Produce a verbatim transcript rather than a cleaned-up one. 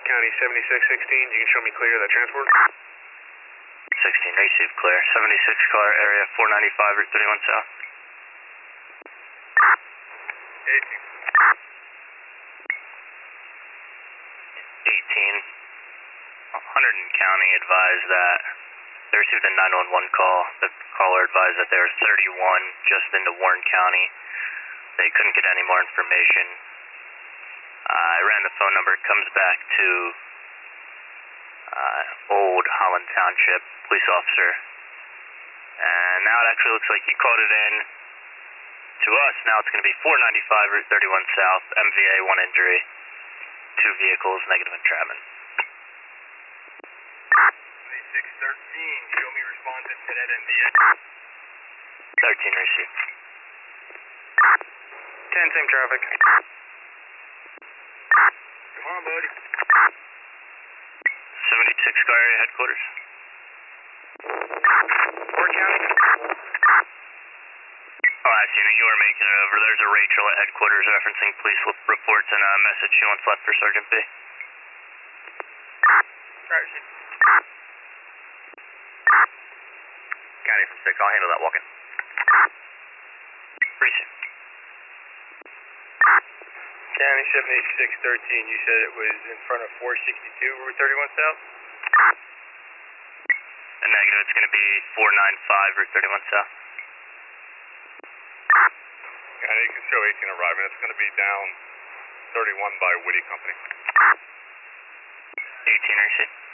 County seventy-six sixteen, you can show me clear of that transport? sixteen, receive clear. seventy-six car area four ninety-five, Route thirty-one South. eighteen. eighteen. Hunterdon County advised that they received a nine one one call. The caller advised that they were thirty-one just into Warren County. They couldn't get any more information. Uh, I ran the phone number. It comes back to uh, Old Holland Township police officer. And now it actually looks like he called it in to us. Now it's going to be four ninety-five, Route thirty-one South, M V A, one injury, two vehicles, negative entrapment. twenty-six thirteen, show me responsive to that M V A. thirteen, receive. ten, same traffic. Come on, buddy. seventy-six car area headquarters. Warren County? Oh, I see. You were making it over. There's a Rachel at headquarters referencing police reports and a message she wants left for Sergeant B. Right, she... County from six, I'll handle that walk-in. Receive. County seventy-six thirteen, you said it was in front of four sixty-two, Route thirty-one South? A negative, it's going to be four ninety-five, Route thirty-one South. County, you can show eighteen arriving. It's going to be down thirty-one by Woody Company. eighteen, receive.